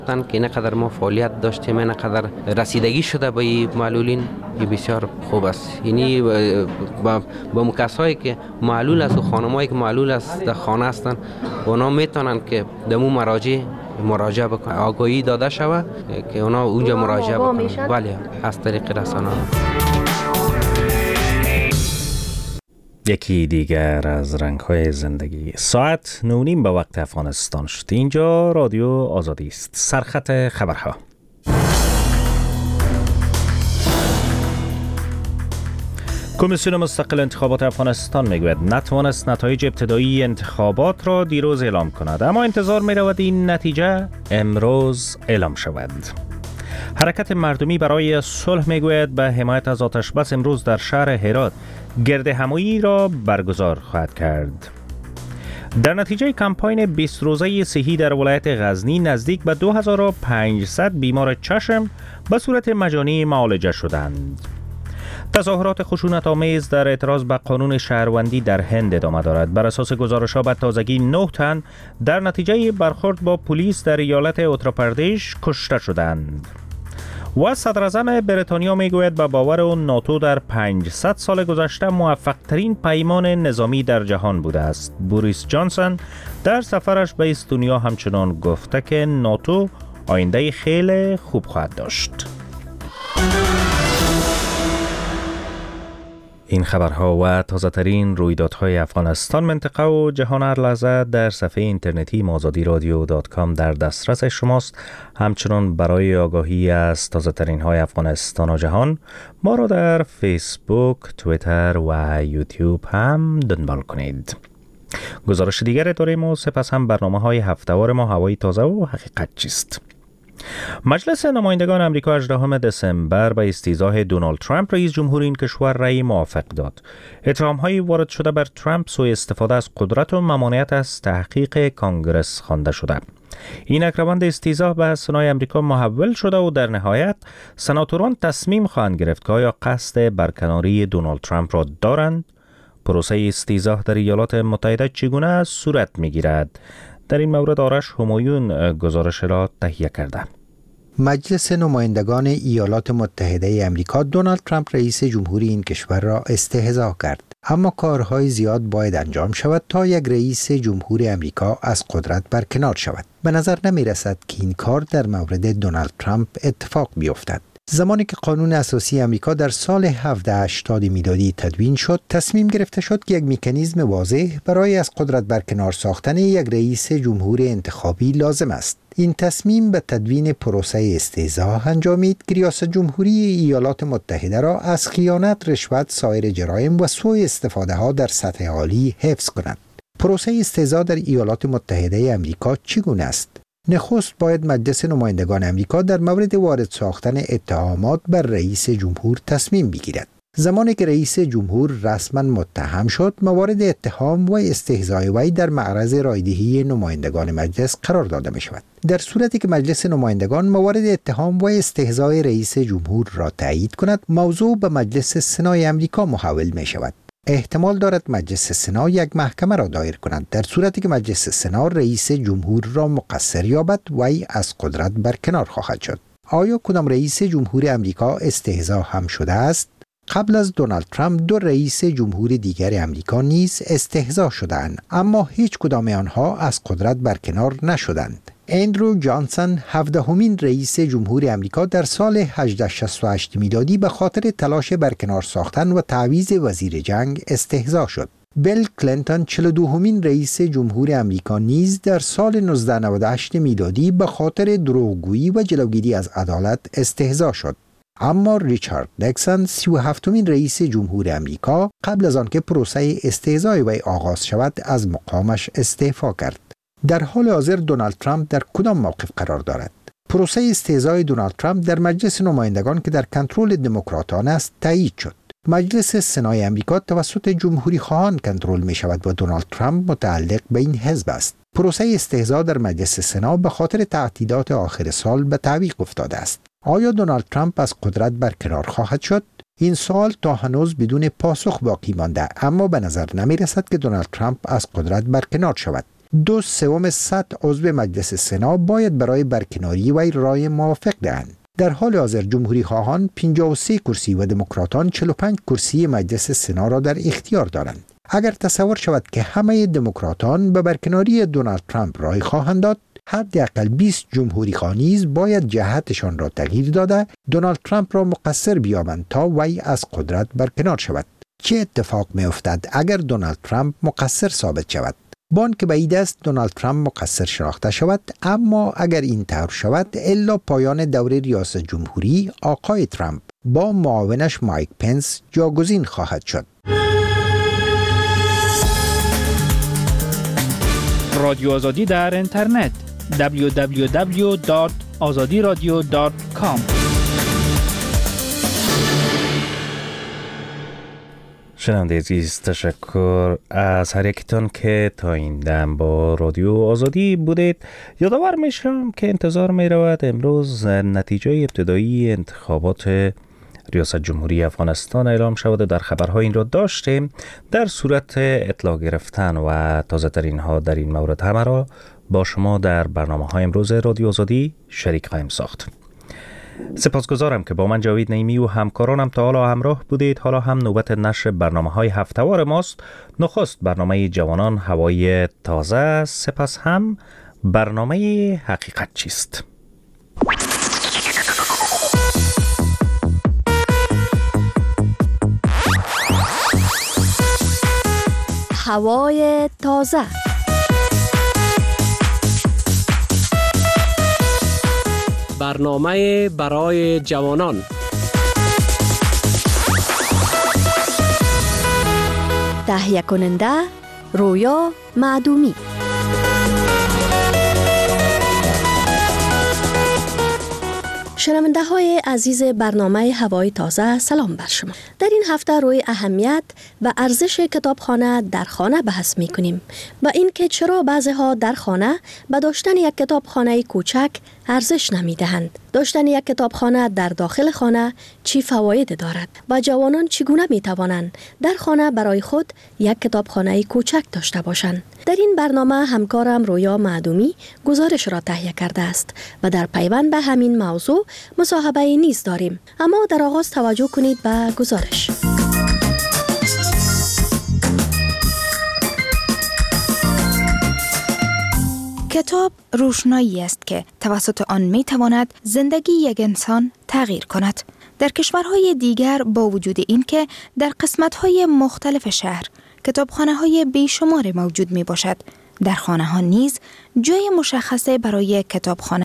که اینقدر ما فعالیت داشتیم، اینقدر رسیدگی شده به این معلولین، این بسیار خوب است. یعنی با کسایی که معلول است و خانمایی که معلول است در خانه هستند، اونا میتونن که دمو مراجعه بکنن، آگاهی داده شود که اونا اونجا مراجعه بکنن. بله، از طریق رسانه. یکی دیگر از رنگ‌های زندگی. ساعت 9:30 به وقت افغانستان شد. اینجا رادیو آزادی است. سرخط خبرها. کمیسیون مستقل انتخابات افغانستان میگوید نتوانست نتایج ابتدایی انتخابات را دیروز اعلام کند، اما انتظار می‌رود این نتیجه امروز اعلام شود. حرکت مردمی برای صلح میگوید به حمایت از آتش بس امروز در شهر هرات گرد همایی را برگزار خواهد کرد. در نتیجه کمپاین 20 روزه صحی در ولایت غزنی نزدیک به 2500 بیمار چشم به صورت مجانی معالجه شدند. تظاهرات خشونت‌آمیز در اعتراض به قانون شهروندی در هند ادامه دارد. بر اساس گزارش‌ها به تازگی 9 تن در نتیجه برخورد با پلیس در ایالت اتراپردیش کشته شدند. و صدراعظم بریتانیا میگوید به باور او ناتو در 500 سال گذشته موفق ترین پیمان نظامی در جهان بوده است. بوریس جانسون در سفرش به استونیا همچنان گفته که ناتو آینده خیلی خوب خواهد داشت. این خبرها و تازه ترین رویدادهای افغانستان، منطقه و جهان هر لحظه در صفحه اینترنتی azadiradio.com در دسترس شماست. همچنان برای آگاهی از تازه ترین های افغانستان و جهان ما را در فیسبوک، توییتر و یوتیوب هم دنبال کنید. گزارش دیگر داریم و سپس هم برنامه های هفته‌وار ما هوای تازه و حقیقت چیست. مجلس نمایندگان آمریکا 18 دسامبر به استیضاح دونالد ترامپ رئیس جمهور این کشور رأی موافق داد. اتهام‌های وارد شده بر ترامپ سوء استفاده از قدرت و ممانعت از تحقیق کانگرس خوانده شده. این روند استیضاح به سنای آمریکا محول شده و در نهایت سناتوران تصمیم خواهند گرفت که آیا قصد برکناری دونالد ترامپ را دارند. پروسه استیضاح در ایالات متحده چگونه صورت می‌گیرد؟ در این مورد آرش همایون گزارش را تهیه کرده. مجلس نمایندگان ایالات متحده آمریکا دونالد ترامپ رئیس جمهوری این کشور را استهزا کرد. اما کارهای زیاد باید انجام شود تا یک رئیس جمهور آمریکا از قدرت برکنار شود. به نظر نمی رسد که این کار در مورد دونالد ترامپ اتفاق بیفتد. زمانی که قانون اساسی آمریکا در سال 1780 میلادی تدوین شد، تصمیم گرفته شد که یک مکانیزم واضح برای از قدرت برکنار ساختن یک رئیس جمهور انتخابی لازم است. این تصمیم به تدوین پروسه استیضاح انجامید که ریاست جمهوری ایالات متحده را از خیانت، رشوت، سایر جرایم و سوء استفاده ها در سطح عالی حفظ کند. پروسه استیضاح در ایالات متحده آمریکا چگونه است؟ نخست باید مجلس نمایندگان آمریکا در مورد وارد ساختن اتهامات بر رئیس جمهور تصمیم بگیرد. زمانی که رئیس جمهور رسما متهم شد، موارد اتهام و استهزای وی در معرض رایدهی نمایندگان مجلس قرار داده می شود. در صورتی که مجلس نمایندگان موارد اتهام و استهزای رئیس جمهور را تایید کند، موضوع به مجلس سنای آمریکا محول می شود. احتمال دارد مجلس سنا یک محکمه را دایر کند. در صورتی که مجلس سنا رئیس جمهور را مقصر یابد، وی از قدرت برکنار خواهد شد. آیا کدام رئیس جمهور آمریکا استهزا هم شده است؟ قبل از دونالد ترامپ 2 رئیس جمهور دیگر آمریکا نیز استهزا شدند، اما هیچ کدام آنها از قدرت برکنار نشدند. اندرو جانسون 17مین رئیس جمهور آمریکا در سال 1868 میلادی به خاطر تلاش برکنار ساختن و تعویض وزیر جنگ استهزا شد. بیل کلینتون 42مین رئیس جمهور آمریکا نیز در سال 1998 میلادی به خاطر دروغگویی و جلوگیری از عدالت استهزا شد. اما ریچارد نیکسون 37مین رئیس جمهور آمریکا قبل از آنکه پروسه استهزای وی آغاز شود از مقامش استعفا کرد. در حال حاضر دونالد ترامپ در کدام موقف قرار دارد؟ پروسه استهزای دونالد ترامپ در مجلس نمایندگان که در کنترل دموکراتان است تایید شد. مجلس سنای آمریکا توسط جمهوری خواهان کنترل می شود و دونالد ترامپ متعلق به این حزب است. پروسه استهزا در مجلس سنا به خاطر تعطیلات آخر سال به تعویق افتاده است. آیا دونالد ترامپ از قدرت برکنار خواهد شد؟ این سوال تا هنوز بدون پاسخ باقی مانده، اما به نظر نمی رسد که دونالد ترامپ از قدرت برکنار شود. 2/3 عضو مجلس سنا باید برای برکناری وی رای موافق دهند. در حال حاضر جمهوری خواهان 53 کرسی و دموکراتان 45 کرسی مجلس سنا را در اختیار دارند. اگر تصور شود که همه دموکراتان به برکناری دونالد ترامپ رای خواهند داد، حداقل 20 جمهوری خواه نیز باید جهتشان را تغییر داده دونالد ترامپ را مقصر بیابند تا وی از قدرت برکنار شود. چه اتفاق می افتد اگر دونالد ترامپ مقصر ثابت شود؟ بان که بعید است دونالد ترامپ مقصر شناخته شود، اما اگر این طور شود الا پایان دوره ریاست جمهوری آقای ترامپ با معاونش مایک پنس جاگزین خواهد شد. رادیو آزادی در اینترنت www.azadiradio.com. شنونده عزیز، تشکر از هر یکتان که تا این دم با رادیو آزادی بودید. یادآور میشم که انتظار می رود امروز نتیجه ابتدایی انتخابات ریاست جمهوری افغانستان اعلام شود و در خبرها این را داشتیم. در صورت اطلاع گرفتن و تازه ترین ها در این مورد همه را با شما در برنامه های امروز رادیو آزادی شریک خواهیم ساخت. سپاسگزارم که با من جاوید نعیمی و همکارانم تا حالا همراه بودید. حالا هم نوبت نشر برنامه‌های هفته‌وار ماست. نخست برنامه جوانان هوای تازه، سپس هم برنامه حقیقت چیست. هوای تازه. برنامه برای جوانان. تهیه کننده رویا معدومی. شنونده های عزیز برنامه هوای تازه، سلام بر شما. در این هفته روی اهمیت و ارزش کتابخانه در خانه بحث می کنیم و این که چرا بعضی ها در خانه به داشتن یک کتابخانه کوچک ارزش نمی دهند. داشتن یک کتابخانه در داخل خانه چی فواید دارد و جوانان چگونه می توانند در خانه برای خود یک کتابخانه کوچک داشته باشند. در این برنامه همکارم رویا معدومی گزارش را تهیه کرده است و در پیوند به همین موضوع مصاحبه نیز داریم. اما در آغاز توجه کنید به گزارش. کتاب روشنایی است که توسط آن می تواند زندگی یک انسان تغییر کند. در کشورهای دیگر با وجود این که در قسمت‌های مختلف شهر کتابخانه‌های بیشمار موجود می باشد، در خانه‌ها نیز جای مشخصه برای کتابخانه